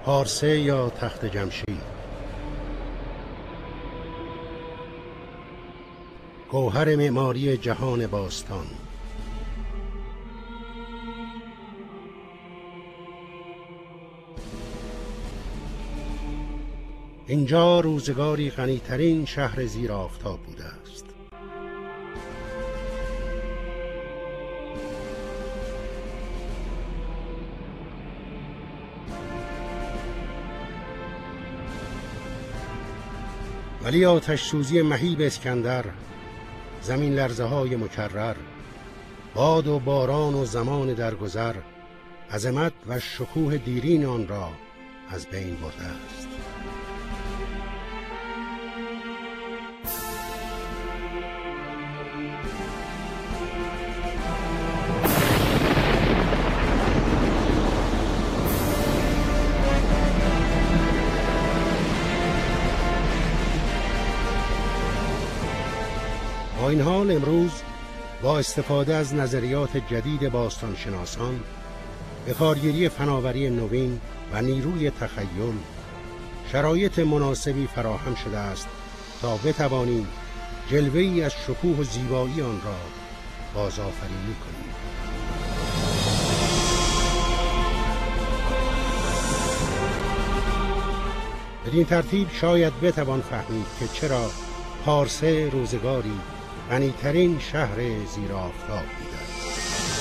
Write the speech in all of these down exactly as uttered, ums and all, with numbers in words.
پارسه یا تخت جمشید، گوهر معماری جهان باستان. اینجا روزگاری غنی‌ترین شهر زیر آفتاب بوده است. ولی آتش سوزی مهیب اسکندر، زمین لرزه های مکرر، باد و باران و زمان درگذر، عظمت و شکوه دیرین آن را از بین برده است. با این حال امروز با استفاده از نظریات جدید باستانشناسان، به کارگیری فناوری نوین و نیروی تخیل، شرایط مناسبی فراهم شده است تا بتوانیم جلوه‌ای از شکوه و زیبایی آن را بازآفرینی کنیم. بدین ترتیب شاید بتوان فهمید که چرا پارسه روزگاری غنی‌ترین شهر زیر آفتاب بوده است.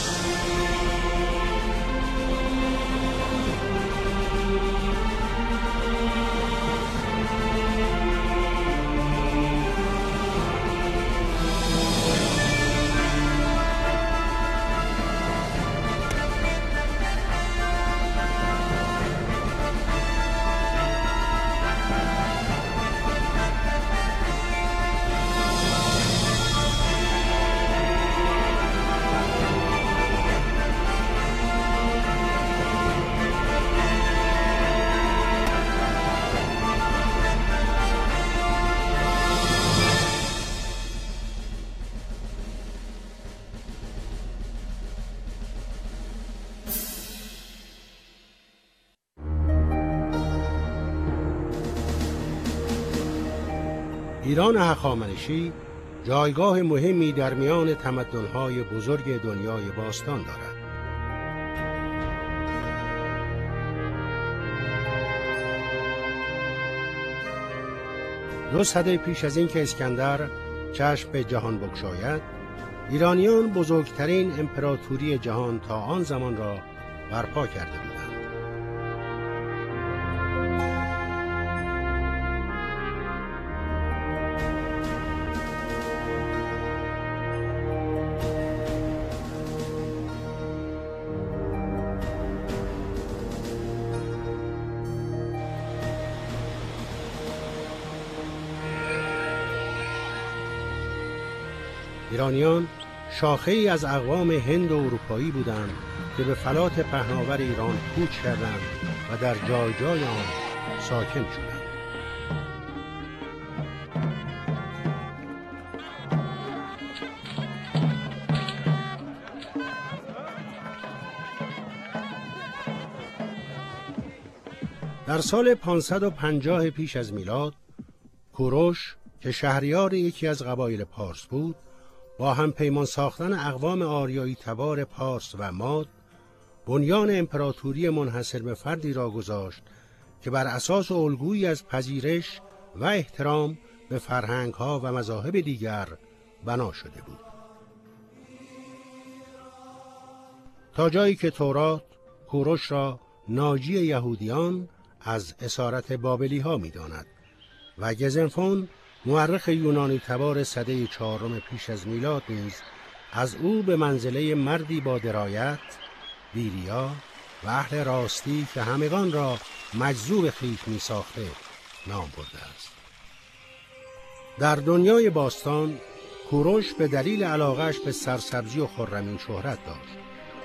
ایران هخامنشی جایگاه مهمی در میان تمدن‌های بزرگ دنیای باستان دارد. دو سده پیش از این که اسکندر چشم به جهان بگشاید، ایرانیان بزرگترین امپراتوری جهان تا آن زمان را برپا کرده بودند. ایرانیان شاخه‌ای از اقوام هند و اروپایی بودند که به فلات پهناور ایران کوچ کردند و در جای جای آن ساکن شدند. در سال پانصد و پنجاه پیش از میلاد، کوروش که شهریار یکی از قبایل پارس بود، با هم پیمان ساختن اقوام آریایی تبار پارس و ماد، بنیان امپراتوری منحصر به فردی را گذاشت که بر اساس الگویی از پذیرش و احترام به فرهنگ‌ها و مذاهب دیگر بنا شده بود. تا جایی که تورات کوروش را ناجی یهودیان از اسارت بابلی ها می داند و گزنفون مورخ یونانی تبار سده چهارم پیش از میلاد نیز از او به منزله مردی با درایت، ویریا و اهل راستی که همگان را مجذوب خویش می ساخته نام برده است. در دنیای باستان کوروش به دلیل علاقه‌اش به سرسبزی و خرمی شهرت داشت.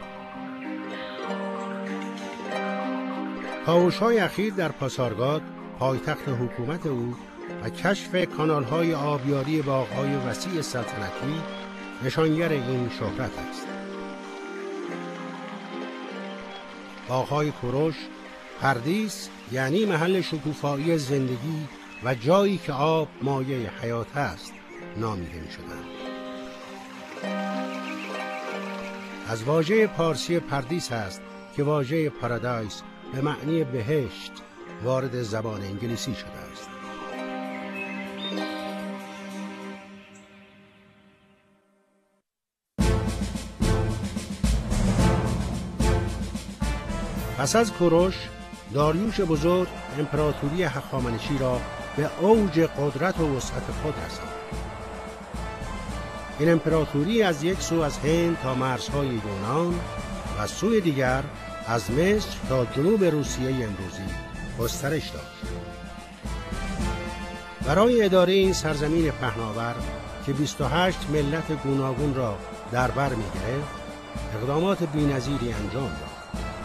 کاوش‌های اخیر در پاسارگاد، پایتخت حکومت او، و کشف کانال‌های آبیاری باغ‌های وسیع سلطنتی نشانگر این شهرت است. باغ‌های کوروش پردیس یعنی محل شکوفایی زندگی و جایی که آب مایه حیات است نامیده می شدند. از واژه پارسی پردیس است که واژه پارادایس به معنی بهشت وارد زبان انگلیسی شده است. پس از کوروش، داریوش بزرگ امپراتوری هخامنشی را به اوج قدرت و وسعت خود رساند. این امپراتوری از یک سو از هند تا مرزهای یونان و از سوی دیگر از مصر تا جنوب روسیه امروزی گسترش داشت. برای اداره این سرزمین پهناور که بیست و هشت ملت گوناگون را در بر می‌گرفت، اقدامات بی‌نظیری انجام داد.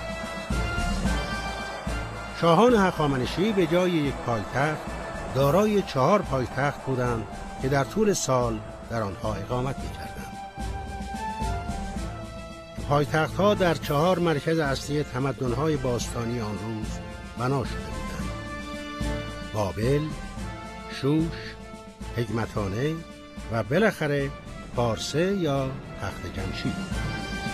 شاهان هخامنشی به جای یک پایتخت دارای چهار پایتخت بودند که در طول سال در آنها اقامت می‌کردند. پایتخت‌ها در چهار مرکز اصلی تمدن‌های باستانی آن روز بنا شده بودند: بابل، شوش، هگمتانه و بالاخره پارسه یا تخت جمشید.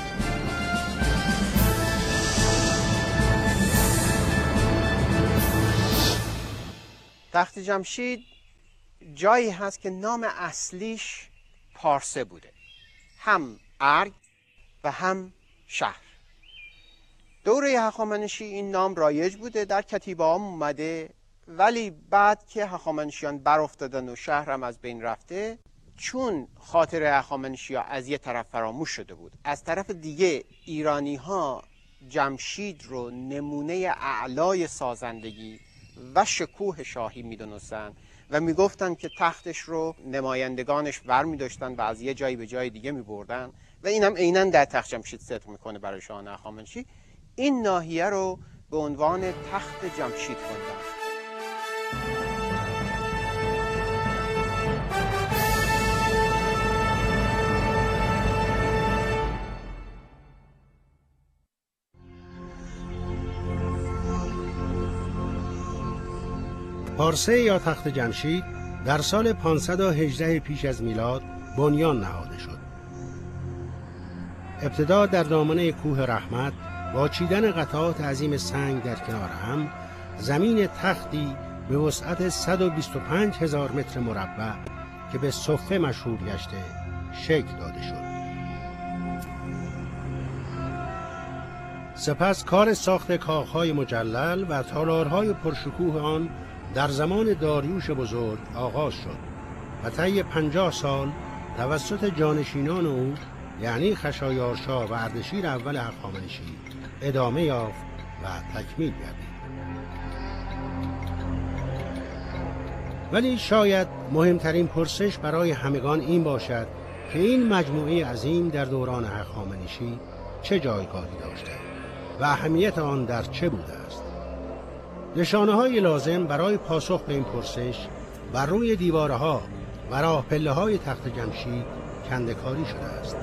تخت جمشید جایی هست که نام اصلیش پارسه بوده، هم ارگ و هم شهر. دوره هخامنشی این نام رایج بوده، در کتیبه هم اومده، ولی بعد که هخامنشیان برافتادن و شهر هم از بین رفته، چون خاطر هخامنشی ها از یه طرف فراموش شده بود، از طرف دیگه ایرانی ها جمشید رو نمونه اعلای سازندگی و شکوه شاهی میدونستن و میگفتن که تختش رو نمایندگانش ور میداشتن و از یه جایی به جای دیگه میبردن و اینم عیناً در تخت جمشید صدق میکنه برای شاهان هخامنشی. این ناحیه رو به عنوان تخت جمشید خوندن. پارسه یا تخت جمشید در سال پانصد و هجده پیش از میلاد بنیان نهاده شد. ابتدا در دامنه کوه رحمت با چیدن قطعات عظیم سنگ در کنار هم، زمین تختی به وسعت صد و بیست و پنج هزار متر مربع که به صفه مشهور گشته شکل داده شد. سپس کار ساخت کاخهای مجلل و تالارهای پرشکوه آن در زمان داریوش بزرگ آغاز شد و طی پنجاه سال توسط جانشینان او یعنی خشایارشا و اردشیر اول هخامنشی ادامه یافت و تکمیل گردید. ولی شاید مهمترین پرسش برای همگان این باشد که این مجموعه عظیم در دوران هخامنشی چه جایگاهی داشته و اهمیت آن در چه بوده است. نشانه‌های لازم برای پاسخ به این پرسش بر روی دیوارها و راه پله‌های تخت جمشید کنده‌کاری شده است.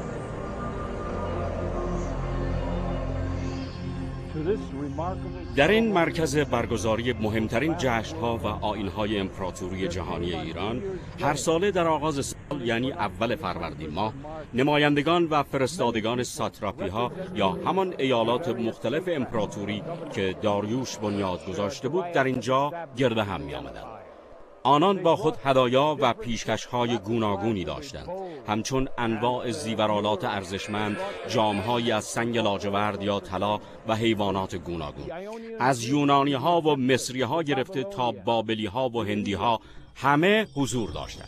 در این مرکز برگزاری مهمترین جشن‌ها و آیین‌های امپراتوری جهانی ایران هر ساله در آغاز سال یعنی اول فروردین ماه نمایندگان و فرستادگان ساتراپی‌ها یا همان ایالات مختلف امپراتوری که داریوش بنیاد گذاشته بود در اینجا گرد هم می‌آمدند. آنان با خود هدایا و پیشکش‌های گوناگونی داشتند، همچون انواع زیورآلات ارزشمند، جام‌هایی از سنگ لاجورد یا طلا و حیوانات گوناگون. از یونانی‌ها و مصری‌ها گرفته تا بابلی‌ها و هندی‌ها همه حضور داشتند.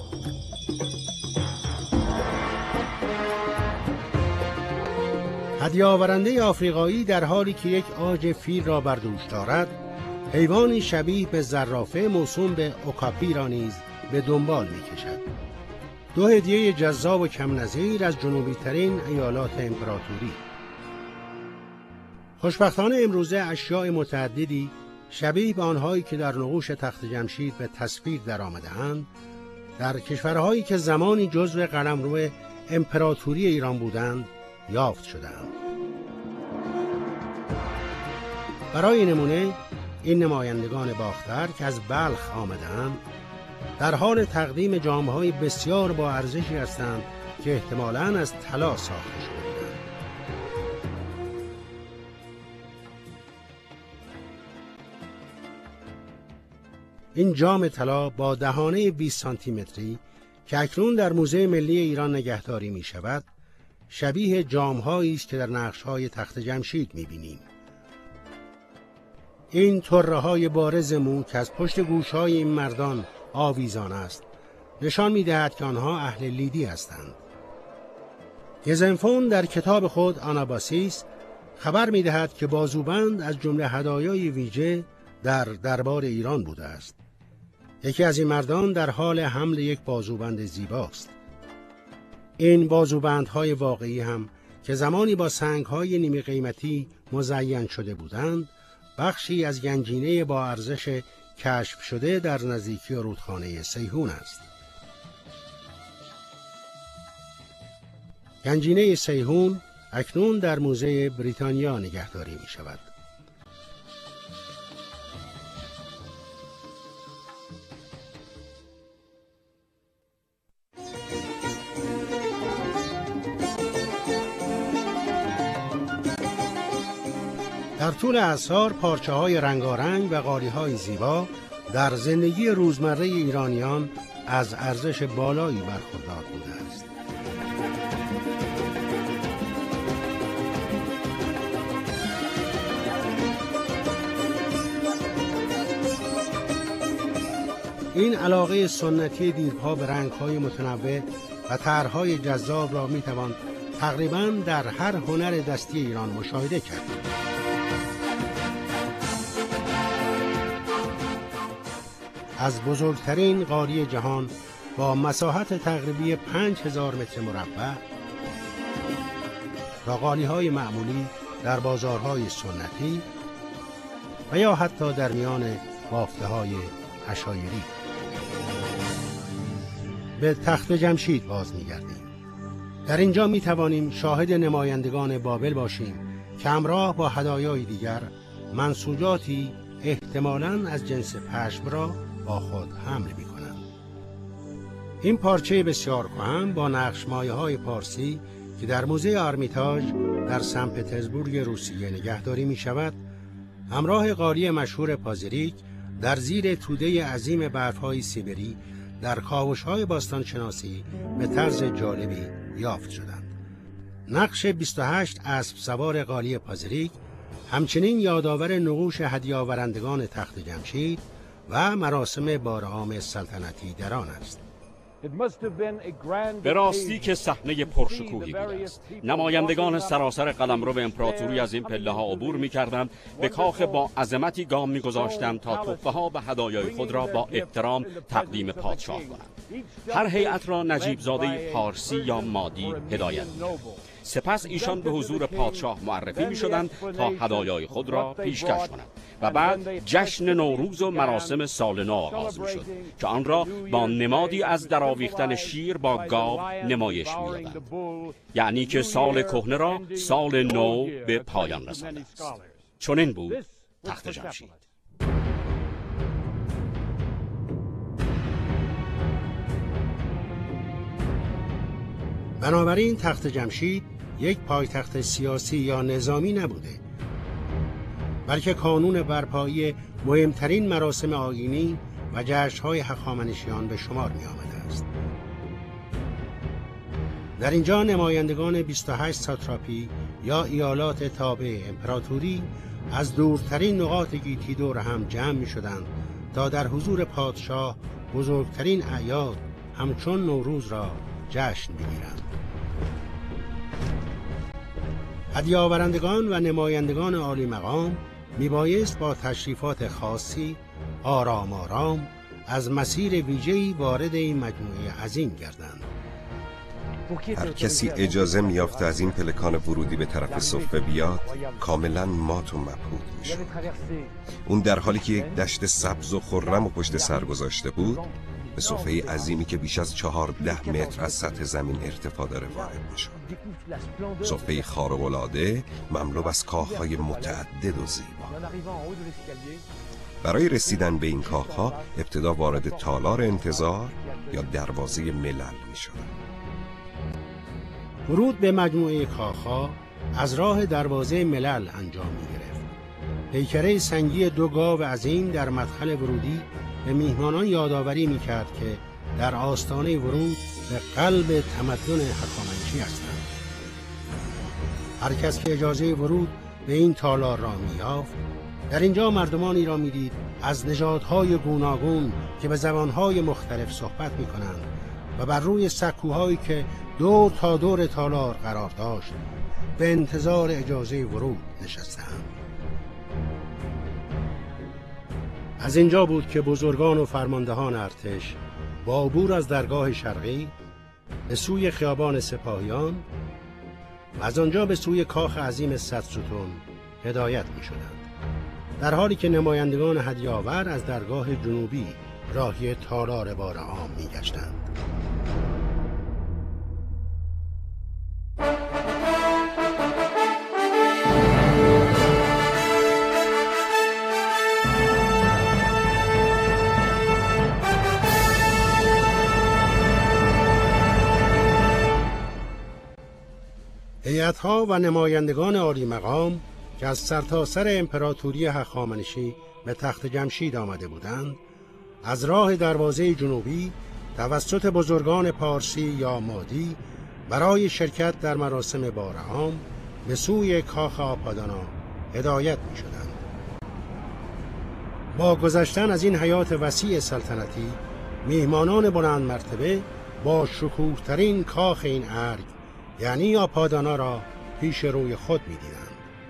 هدیه آورنده آفریقایی در حالی که یک عاج فیل را بر دوش دارد، حیوانی شبیه به زرافه موسوم به اوکاپی را نیز به دنبال می‌کشد. دو هدیه جذاب و کم نظیر از جنوبی ترین ایالات امپراتوری. خوشبختانه امروزه اشیاء متعددی شبیه به آنهایی که در نقوش تخت جمشید به تصویر درآمده‌اند در کشورهایی که زمانی جزو قلمرو امپراتوری ایران بودند یافت شده‌اند. برای نمونه این نمایندگان باختر که از بلخ آمدند در حال تقدیم جامه‌های بسیار با ارزشی هستند که احتمالاً از طلا ساخته شده بودند. این جام طلا با دهانه بیست سانتی متری که اکنون در موزه ملی ایران نگهداری می شود، شبیه جام‌هایی است که در نقش‌های تخت جمشید می‌بینیم. این طره‌های بارز مو که از پشت گوش‌های این مردان آویزان است، نشان می‌دهد که آنها اهل لیدی هستند. گزنفون در کتاب خود آناباسیس خبر می‌دهد که بازوبند از جمله هدایای ویژه در دربار ایران بوده است. یکی از این مردان در حال حمل یک بازوبند زیباست. این بازوبندهای واقعی هم که زمانی با سنگ‌های نیمه قیمتی مزین شده بودند، بخشی از گنجینه با ارزش کشف شده در نزدیکی رودخانه سیحون است. گنجینه سیحون اکنون در موزه بریتانیا نگهداری می شود. در طول عصر پارچه‌های رنگارنگ و قالی‌های زیبا در زندگی روزمره ایرانیان از ارزش بالایی برخوردار بوده است. این علاقه سنتی دیرپا به رنگ‌های متنوع و طرح‌های جذاب را می‌توان تقریباً در هر هنر دستی ایران مشاهده کرد. از بزرگترین قالی جهان با مساحت تقریبی پنج هزار متر مربع تا قالی‌های معمولی در بازارهای سنتی و یا حتی در میان بافته‌های عشایری. به تخت جمشید باز می‌گردیم. در اینجا می‌توانیم شاهد نمایندگان بابل باشیم که همراه با هدایای دیگر منسوجاتی احتمالاً از جنس پشم را با خود حمل می‌کنند. این پارچه بسیار کهن با نقش‌مایه‌های پارسی که در موزه آرمیتاژ در سن پترزبورگ روسیه نگهداری می‌شود، همراه قالی مشهور پازریک در زیر توده عظیم برف‌های سیبری در کاوش‌های باستانشناسی به طرز جالبی یافت شدند. نقش بیست و هشت اسب سوار قالی پازریک همچنین یادآور نقوش هدیه‌آورندگان تخت جمشید و مراسم بارعام سلطنتی در آن است. به راستی که صحنه پرشکوهی بوده است. نمایندگان سراسر قلمرو امپراتوری از این پله ها عبور می‌کردند، به کاخ با عظمتی گام می‌گذاشتند تا تحفه ها و هدایای خود را با احترام تقدیم پادشاه کنند. هر هیئت را نجیب زاده پارسی یا مادی هدایت می‌کرد. سپس ایشان به حضور پادشاه معرفی می شدند تا هدایای خود را پیشکش کنند و بعد جشن نوروز و مراسم سال نو آغاز می شد که آن را با نمادی از درآویختن شیر با گاو نمایش می دادند. یعنی که سال کهنه را سال نو به پایان رسانده است. چنین بود تخت جمشید. بنابراین تخت جمشید یک پایتخت سیاسی یا نظامی نبوده، بلکه کانون برپایی مهمترین مراسم آیینی و جشن‌های هخامنشیان به شمار می آمده است. در اینجا نمایندگان بیست و هشت ساتراپی یا ایالات تابع امپراتوری از دورترین نقاط گیتی دور هم جمع می شدند تا در حضور پادشاه بزرگترین اعیاد همچون نوروز را جشن بگیرند. هدیه‌آورندگان و نمایندگان عالی مقام میبایست با تشریفات خاصی آرام آرام از مسیر ویژه‌ای وارد این مجموعه عظیم گردند. هر کسی اجازه می‌یافت از این پلکان ورودی به طرف صفه بیاد کاملا مات و مبهوت میشد. اون در حالی که یک دشت سبز و خرم و پشت سر گذاشته بود به صفحه عظیمی که بیش از چهارده متر از سطح زمین ارتفاع داره وارد میشد. صفحه خارق‌العاده مملو از کاخهای متعدد و زیبا. برای رسیدن به این کاخها ابتدا وارد تالار انتظار یا دروازه ملل می شدن. ورود به مجموعه کاخها از راه دروازه ملل انجام می گرفت. پیکره سنگی دو گاو عظیم در مدخل ورودی به میهمانان یادآوری می کرد که در آستانه ورود به قلب تمدن هخامنشی هستند. هر کس که اجازه ورود به این تالار را می یافت، در اینجا مردمانی را می دید از نژادهای گوناگون که به زبانهای مختلف صحبت می کنند و بر روی سکوهایی که دور تا دور تالار قرار داشت به انتظار اجازه ورود نشستند. از اینجا بود که بزرگان و فرماندهان ارتش با عبور از درگاه شرقی به سوی خیابان سپاهیان و از آنجا به سوی کاخ عظیم صد ستون هدایت می شدند، در حالی که نمایندگان هدیه‌آور از درگاه جنوبی راهی تالار بار عام می گشتند. هیئت‌ها و نمایندگان عالی مقام که از سرتاسر امپراتوری هخامنشی به تخت جمشید آمده بودند، از راه دروازه جنوبی توسط بزرگان پارسی یا مادی برای شرکت در مراسم بارعام به سوی کاخ آپادانا هدایت می شدند. با گذشتن از این حیات وسیع سلطنتی، میهمانان بلند مرتبه با شکوه‌ترین کاخ این ارگ یعنی آپادانا را پیش روی خود می دیدند.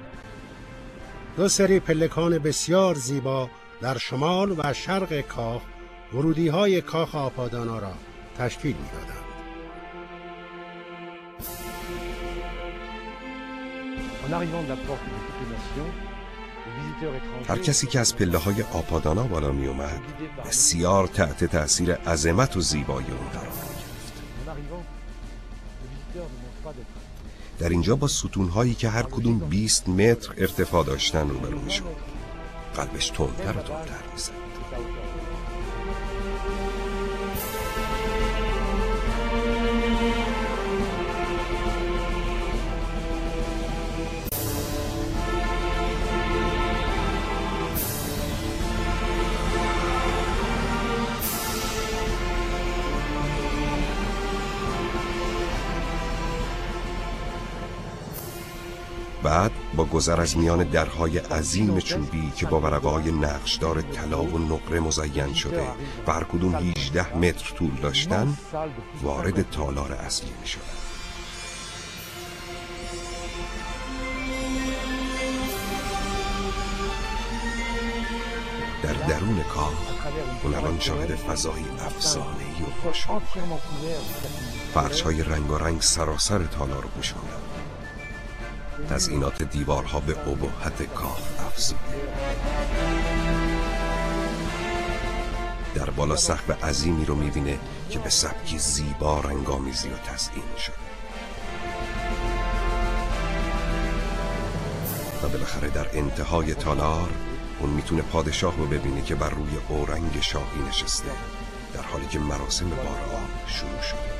دو سری پلکان بسیار زیبا در شمال و شرق کاخ ورودی های کاخ آپادانا را تشکیل می دادند. هر کسی که از پله های آپادانا بالا می اومد بسیار تحت تأثیر عظمت و زیبایی اون قرار گرفت. در اینجا با ستونهایی که هر کدوم بیست متر ارتفاع داشتن روبرو می شد. قلبش تندتر و تندتر می زد. بعد با گذر از میان درهای عظیم چوبی که با ورقه‌های نقشدار طلا و نقره مزین شده و هر کدوم هجده متر طول داشتن وارد تالار اصلی می شدن. در درون کاخ هنران شاهد فضای افسانه‌ای و خوشحال فرش‌های رنگارنگ سراسر تالار رو پوشاندند. تزئینات دیوارها به ابهت کاخ افزوده. در بالا سقف عظیمی رو می‌بینه که به سبکی زیبا رنگامیزی و تزئین شده. و بالاخره در انتهای تالار اون میتونه پادشاه رو ببینه که بر روی اورنگ شاهی نشسته، در حالی که مراسم بارعام شروع شده.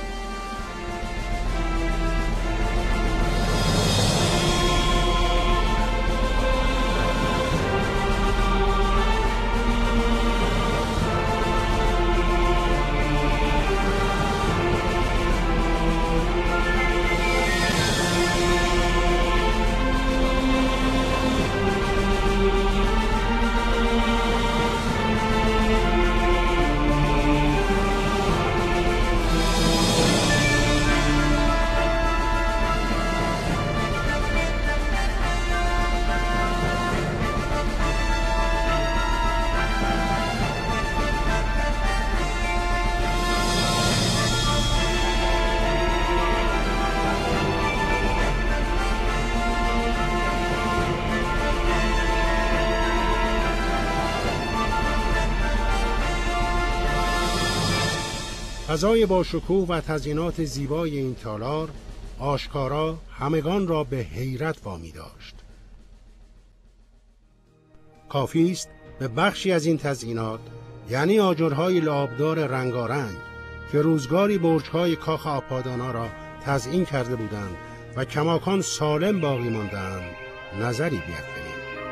فضای با شکوه و تزئینات زیبای این تالار آشکارا همگان را به حیرت وامی داشت. کافی است به بخشی از این تزیینات، یعنی آجرهای لعابدار رنگارنگ که روزگاری برج‌های کاخ آپادانا را تزیین کرده بودند و کماکان سالم باقی ماندند، نظری بیفکنیم.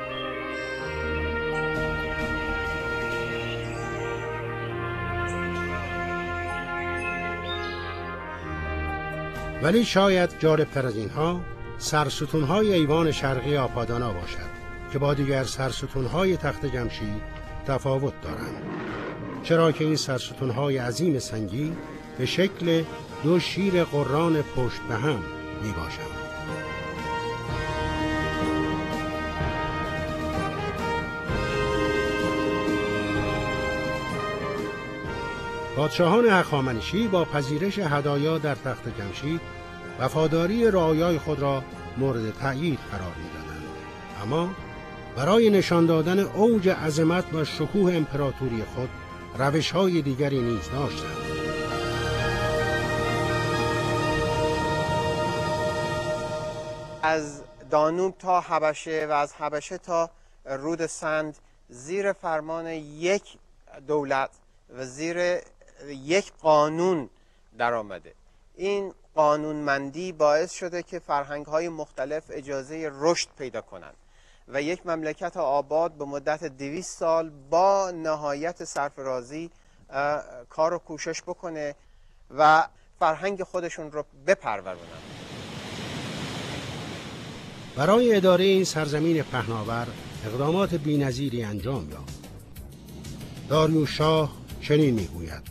ولی شاید جالب‌تر از اینها سرستون‌های ایوان شرقی آپادانا باشد که با دیگر سرستون‌های تخت جمشید تفاوت دارند، چرا که این سرستون‌های عظیم سنگی به شکل دو شیر قران پشت به هم می باشند. پادشاهان هخامنشی با پذیرش هدایا در تخت جمشید وفاداری رعایای خود را مورد تأیید قرار می‌دادند، اما برای نشان دادن اوج عظمت و شکوه امپراتوری خود روش‌های دیگری نیز داشتند. از دانوب تا حبشه و از حبشه تا رود سند زیر فرمان یک دولت و زیر یک قانون در آمده. این قانونمندی باعث شده که فرهنگ‌های مختلف اجازه رشد پیدا کنند و یک مملکت آباد به مدت دویست سال با نهایت سرفرازی کار و کوشش بکنه و فرهنگ خودشون رو بپرورونن. برای اداره این سرزمین پهناور اقدامات بی‌نظیری انجام یافت. داریوش شاه چنین میگوید: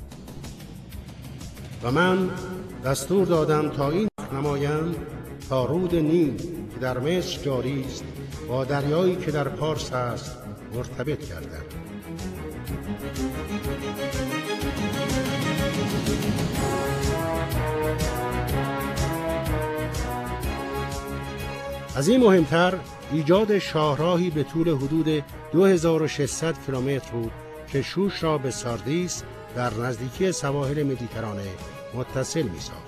و من دستور دادم تا این نمایند تا رود نیل که در مصر جاری است با دریایی که در پارس است مرتبط گردد. از این مهمتر ایجاد شاهراهی به طول حدود دو هزار و ششصد کیلومتر بود که شوش را به ساردیس در نزدیکی سواحل مدیترانه متصل می‌ساخت.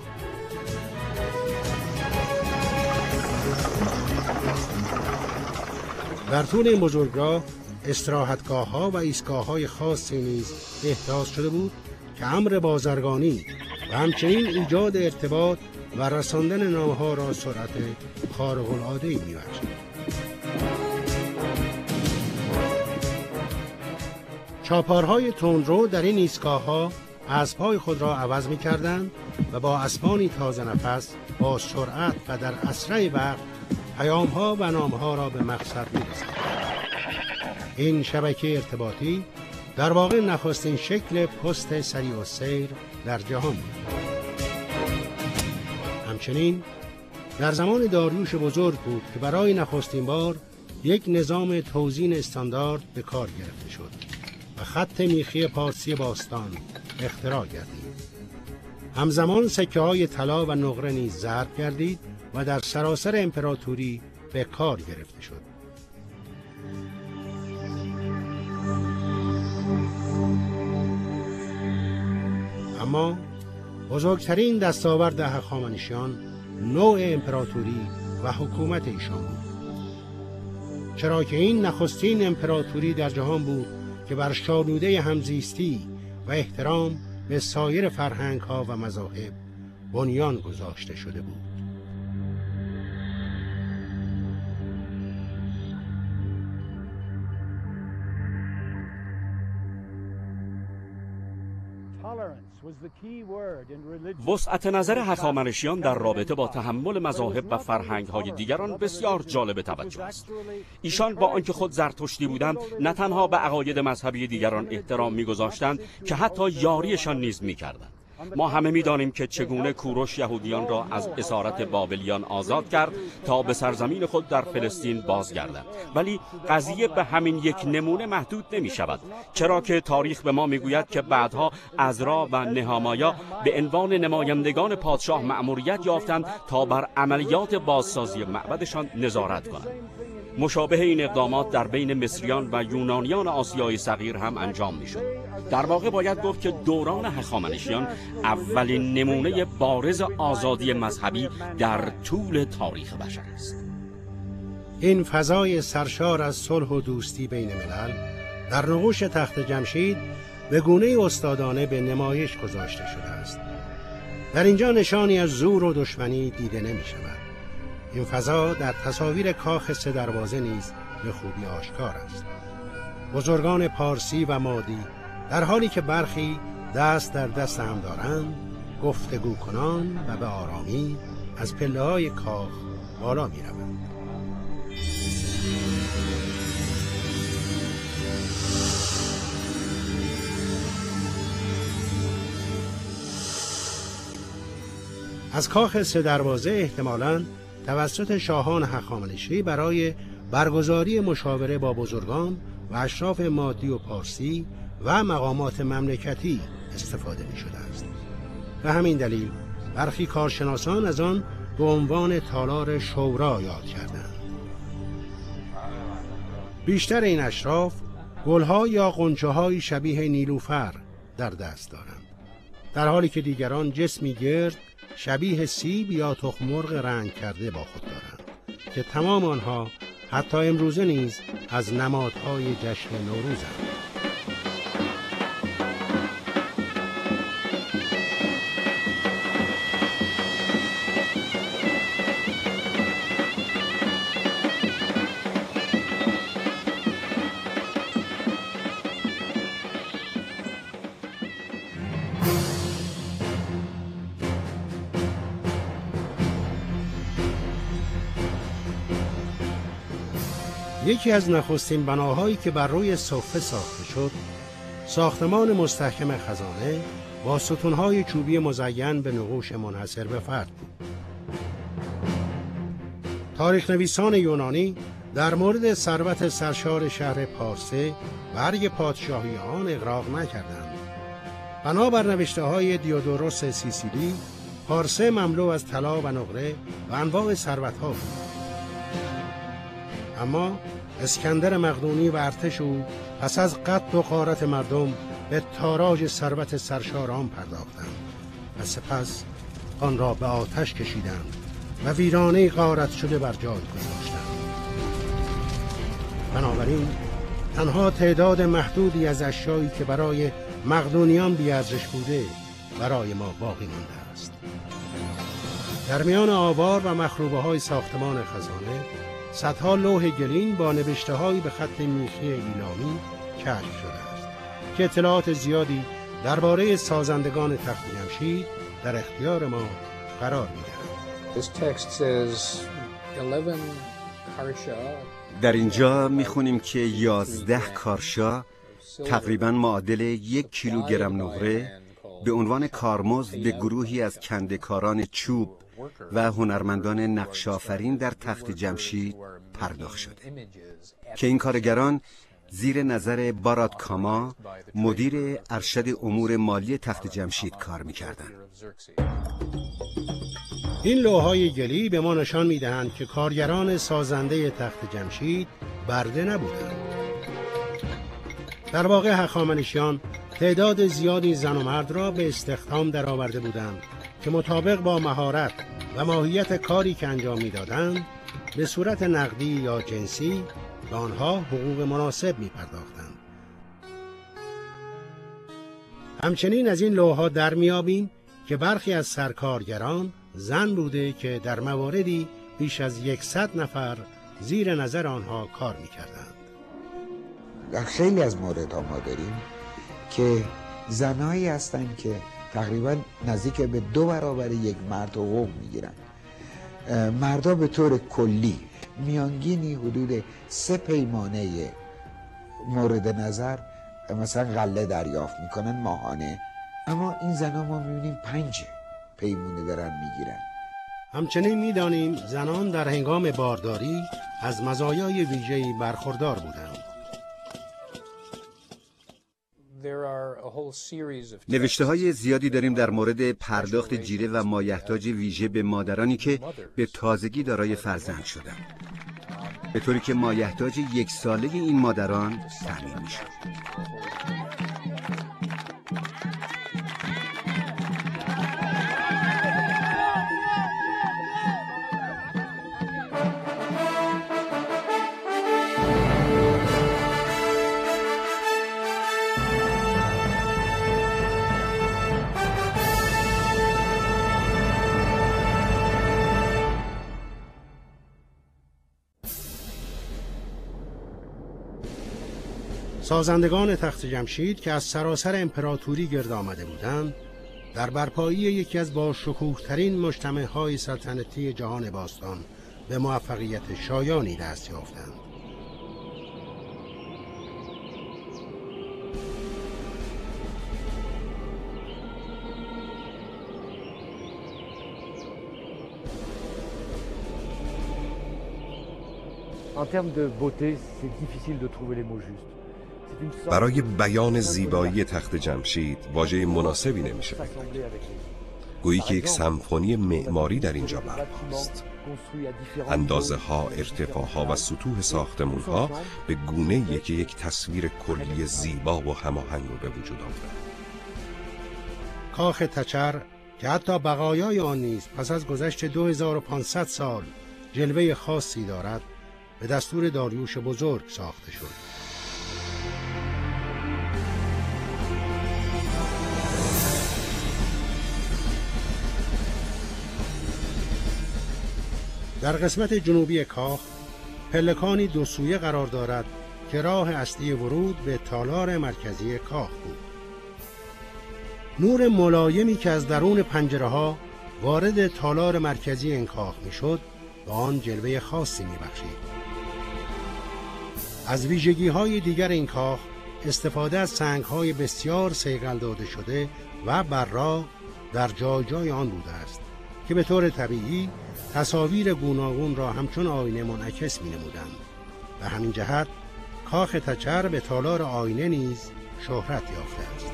در طول این بزرگراه استراحتگاه‌ها و ایستگاه‌های خاصی نیز احداث شده بود که امر بازرگانی و همچنین ایجاد ارتباط و رساندن نامه‌ها را سرعت خارق‌العاده‌ای می‌بخشید. چاپارهای تندرو در این ایستگاه‌ها اسب‌های خود را عوض می‌کردند و با اسبانی تازه نفس با سرعت و در اسرع وقت پیام‌ها و نامه‌ها را به مقصد می‌رساندند. این شبکه ارتباطی در واقع نخستین شکل پست سریع السیر در جهان بود. همچنین در زمان داریوش بزرگ بود که برای نخستین بار یک نظام توزیع استاندارد به کار گرفته شد و خط میخی پارسی باستان اختراع گردید. همزمان سکه های طلا و نقره نیز ضرب گردید و در سراسر امپراتوری به کار گرفته شد. اما بزرگترین دستاورد هخامنشیان نوع امپراتوری و حکومت ایشان بود، چرا که این نخستین امپراتوری در جهان بود که بر شالوده همزیستی و احترام به سایر فرهنگ‌ها و مذاهب بنیان گذاشته شده بود. وسعت نظر هخامنشیان در رابطه با تحمل مذاهب و فرهنگ‌های دیگران بسیار جالب توجه است. ایشان با آنکه خود زرتشتی بودند، نه تنها به عقاید مذهبی دیگران احترام می‌گذاشتند که حتی یاریشان نیز می‌کردند. ما همه می‌دانیم که چگونه کوروش یهودیان را از اسارت بابلیان آزاد کرد تا به سرزمین خود در فلسطین بازگردند، ولی قضیه به همین یک نمونه محدود نمی‌شود، چرا که تاریخ به ما می‌گوید که بعدها عزرا و نهامایا به عنوان نمایندگان پادشاه مأموریت یافتند تا بر عملیات بازسازی معبدشان نظارت کنند. مشابه این اقدامات در بین مصریان و یونانیان آسیای صغیر هم انجام می‌شد. در واقع باید گفت که دوران هخامنشیان اولین نمونه بارز آزادی مذهبی در طول تاریخ بشر است. این فضای سرشار از صلح و دوستی بین ملل در نقوش تخت جمشید به گونه استادانه به نمایش گذاشته شده است. در اینجا نشانی از زور و دشمنی دیده نمی شود. این فضا در تصاویر کاخ سه دروازه نیز به خوبی آشکار است. بزرگان پارسی و مادی در حالی که برخی دست در دست هم دارند، گفتگو کنان و به آرامی از پله‌های کاخ بالا می روند. از کاخ سه دروازه احتمالاً توسط شاهان هخامنشی برای برگزاری مشاوره با بزرگان و اشراف مادی و پارسی و مقامات مملکتی استفاده می شده است. به همین دلیل برخی کارشناسان از آن به عنوان تالار شورا یاد کردند. بیشتر این اشراف گلها یا غنچه‌های شبیه نیلوفر در دست دارند، در حالی که دیگران جسمی گرد شبیه سیب یا تخم مرغ رنگ کرده با خود دارند که تمام آنها حتی امروزه نیز از نمادهای جشن نوروزند. یکی از نخستین بناهایی که بر روی صفه ساخته شد، ساختمان مستحکم خزانه با ستونهای چوبی مزین به نقوش منحصر به فرد بود. تاریخ نویسان یونانی در مورد ثروت سرشار شهر پارسه برگ پادشاهی آن اغراق نکردند. بنابر نوشته های دیودوروس سیسیلی، پارسه مملو از طلا و نقره و انواع ثروت‌ها بود. اما اسکندر مقدونی و ارتش او پس از قتل و غارت مردم به تاراج ثروت سرشار آن پرداختند و سپس آن را به آتش کشیدند و ویرانه غارت شده بر جای گذاشتند. بنابراین تنها تعداد محدودی از اشیایی که برای مقدونیان بی‌ارزش بوده برای ما باقی مانده است. در میان آوار و مخروبه های ساختمان خزانه صدها لوح گلین با نوشته‌هایی به خط میخی ایلامی کشف شده است که اطلاعات زیادی درباره سازندگان تخت جمشید در اختیار ما قرار می‌دهد. در اینجا می‌خونیم که یازده کارشا تقریباً معادل یک کیلوگرم نقره به عنوان کارمزد به گروهی از کنده‌کاران چوب و هنرمندان نقش‌آفرین در تخت جمشید پرداخت شده که این کارگران زیر نظر بارات کاما مدیر ارشد امور مالی تخت جمشید کار می‌کردند. این لوح‌های گلی به ما نشان می‌دهند که کارگران سازنده تخت جمشید برده نبودند. در واقع هخامنشیان تعداد زیادی زن و مرد را به استخدام درآورده بودند که مطابق با مهارت و ماهیت کاری که انجام می‌دادند به صورت نقدی یا جنسی به آنها حقوق مناسب می‌پرداختند. همچنین از این لوح‌ها در می‌یابیم که برخی از سرکارگران زن بوده که در مواردی بیش از یکصد نفر زیر نظر آنها کار می‌کردند. در خیلی از موردها ما داریم که زنایی هستند که تقریبا نزدیک به دو برابر یک مرد حقوق میگیرن. مردا به طور کلی میانگینی حدود سه پیمانه مورد نظر مثلا غله دریافت میکنن ماهانه، اما این زنا ما میبینیم پنج پیمونه دارن میگیرن. همچنین میدانیم زنان در هنگام بارداری از مزایای ویژه‌ای برخوردار بودند. نوشته های زیادی داریم در مورد پرداخت جیره و مایحتاج ویژه به مادرانی که به تازگی دارای فرزند شدند، به طوری که مایحتاج یک ساله این مادران تامین می‌شد. سازندگان تخت جمشید که از سراسر امپراتوری گرد آمده بودند، در برپایی یکی از باشکوه‌ترین مجتمع‌های سلطنتی جهان باستان به موفقیت شایانی دست یافتند. برای بیان زیبایی تخت جمشید واژه مناسبی نمیشه. گویی که یک سمفونی معماری در اینجا برپاست. اندازه ها، ارتفاع ها و سطوح ساختمون ها به گونه که یک تصویر کلی زیبا و هماهنگ رو به وجود آورد. کاخ تچر که حتی بقایای آن نیز پس از گذشت دو هزار و پانصد سال جلوه خاصی دارد، به دستور داریوش بزرگ ساخته شد. در قسمت جنوبی کاخ پلکانی دو سویه قرار دارد که راه اصلی ورود به تالار مرکزی کاخ بود. نور ملایمی که از درون پنجره ها وارد تالار مرکزی این کاخ می شد به آن جلوه خاصی می بخشید. از ویژگی های دیگر این کاخ استفاده از سنگ های بسیار صیقل داده شده و براق در جای جای آن بوده است که به طور طبیعی تصاویر گوناگون را همچون آینه منعکس می نمودند. به همین جهت کاخ تچر به تالار آینه نیز شهرت یافته است.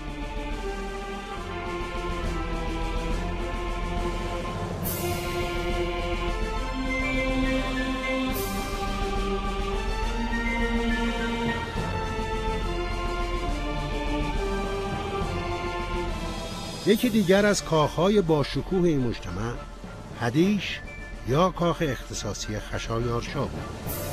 یکی دیگر از کاخهای باشکوه این مجتمع هدیش یا کاخ اختصاصی خشایارشا بود.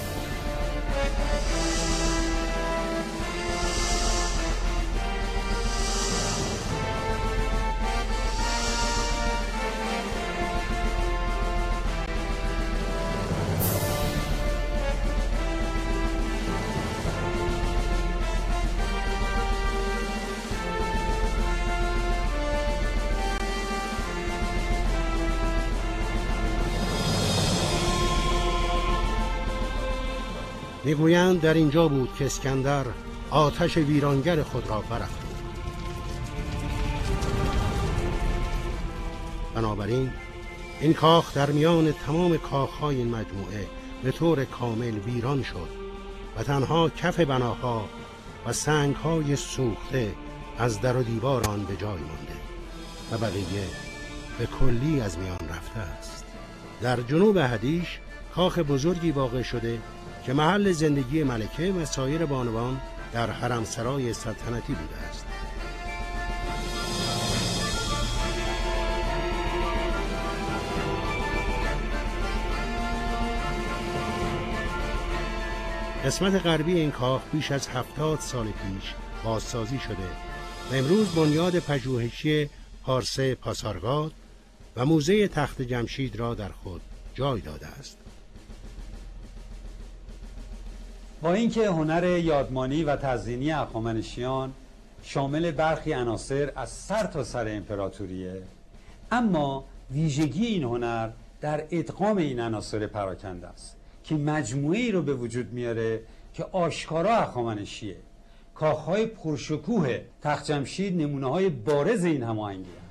میگویند در اینجا بود که اسکندر آتش ویرانگر خود را برافروخت. بنابراین این کاخ در میان تمام کاخهای این مجموعه به طور کامل ویران شد و تنها کف بناها و سنگهای سوخته از در و دیوار آن به جای مانده و بقیه به کلی از میان رفته است. در جنوب هدیش کاخ بزرگی واقع شده که محل زندگی ملکه و سایر بانوان در حرمسرای سلطنتی بوده است. قسمت غربی این کاخ بیش از هفتاد سال پیش بازسازی شده و امروز بنیاد پژوهشی پارسه پاسارگاد و موزه تخت جمشید را در خود جای داده است. با اینکه هنر یادمانی و تزیینی هخامنشیان شامل برخی عناصر از سر تا سر امپراتوریه، اما ویژگی این هنر در ادغام این عناصر پراکنده است که مجموعه‌ای رو به وجود میاره که آشکارا هخامنشیه. کاخهای پرشکوه تخت جمشید نمونه‌های بارز این هماهنگی هست.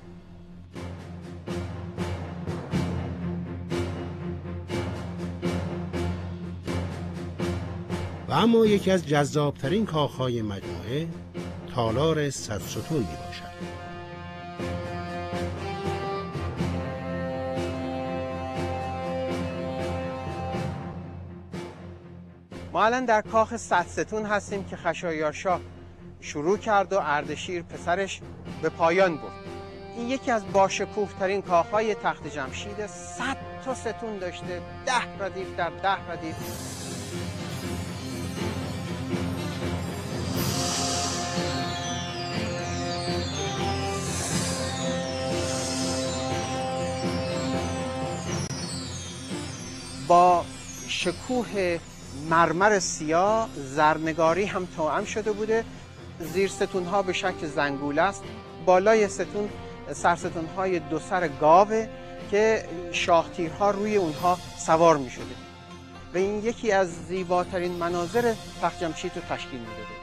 و اما یکی از جذابترین کاخهای مجموعه تالار صدستون می باشد. ما الان در کاخ صدستون هستیم که خشایارشا شروع کرد و اردشیر پسرش به پایان برد. این یکی از باشکوه‌ترین کاخهای تخت جمشید، صد تا ستون داشته، ده ردیف در ده ردیف. با شکوه مرمر سیاه زرنگاری هم توأم شده بوده. زیر ستونها به شکل زنگوله است. بالای ستون سرستونهای دو سر گاوه که شاهتیرها روی اونها سوار می شده و این یکی از زیباترین مناظر تخت جمشید رو تشکیل می داده.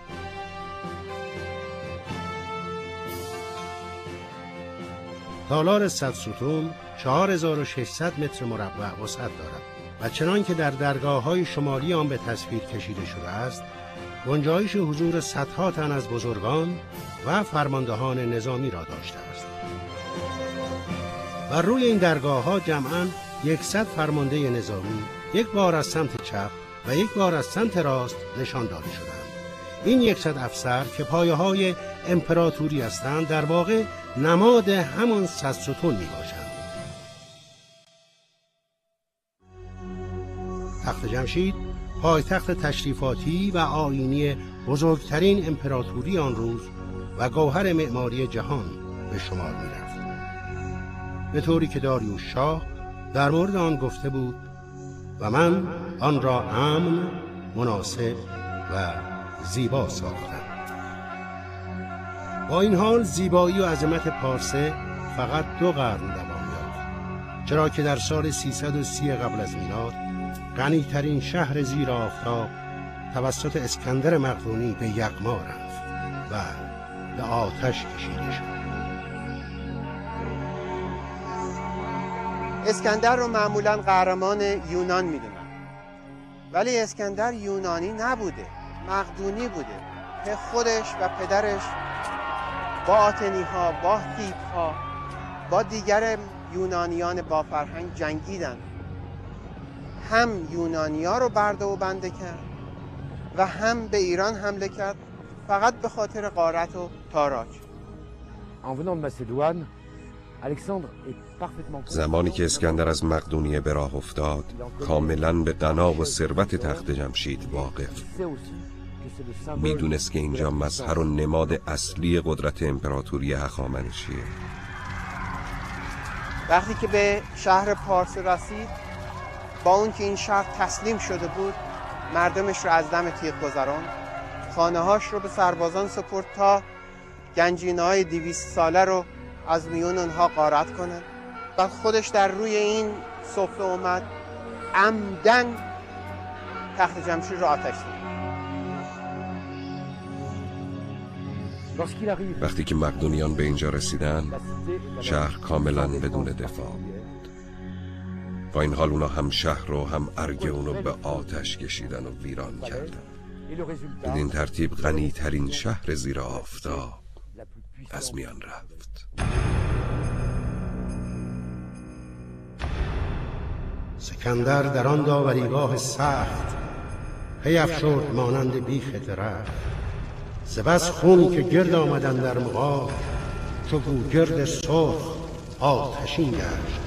تالار صد ستون چهار هزار و ششصد متر مربع وسعت دارد و چنان که در درگاه‌های شمالی آن به تصویر کشیده شده است، گنجایش حضور صدها تن از بزرگان و فرماندهان نظامی را داشته است. و روی این درگاه‌ها جمعاً یکصد فرمانده نظامی یک بار از سمت چپ و یک بار از سمت راست نشان داده شدند. این یکصد افسر که پایه‌های امپراتوری هستند در واقع نماد همان صد ستون میباشند. تخت جمشید پایتخت تشریفاتی و آیینی بزرگترین امپراتوری آن روز و گوهر معماری جهان به شمار می‌رفت، به طوری که داریوش شاه در مورد آن گفته بود و من آن را امن، مناسب و زیبا ساختم. با این حال زیبایی و عظمت پارسه فقط دو قرن دوام یافت، چرا که در سال سیصد و سی قبل از میلاد غنی‌ترین شهر زیر آفتاب توسط اسکندر مقدونی به یغما رفت و به آتش کشیده شد. اسکندر رو معمولاً قهرمان یونان میدونن، ولی اسکندر یونانی نبوده، مقدونی بوده که خودش و پدرش با آتنی ها، با هیپ ها، با دیگر یونانیان با فرهنگ جنگیدن. هم یونانی ها رو برده و بنده کرد و هم به ایران حمله کرد فقط به خاطر غارت و تاراج. زمانی که اسکندر از مقدونیه به راه افتاد، کاملاً به غنا و ثروت تخت جمشید واقف. میدونست که اینجا مظهر و نماد اصلی قدرت امپراتوری هخامنشیه. وقتی که به شهر پارس رسید، با اون که این شهر تسلیم شده بود، مردمش رو از دم تیغ گذراند، خانه‌هاش رو به سربازان سپرد تا گنجینه‌های دویست ساله رو از میون اونها غارت کنه. بعد خودش در روی این سفره اومد، عمدن تخت جمشید رو آتش زد. وقتی که مقدونیان به اینجا رسیدن، شهر کاملا بدون دفاع بود. با این حال اونا هم شهر رو هم ارگ اونو به آتش کشیدن و ویران کردن. بدین ترتیب غنی ترین شهر زیر آفتاب از میان رفت. سکندر در آن داوریگاه سخت پی افشرد مانند بیخ درخت، ز بس خونی که گرد آمدن در مغاک، چو گوگرد سرخ آتشین گشت.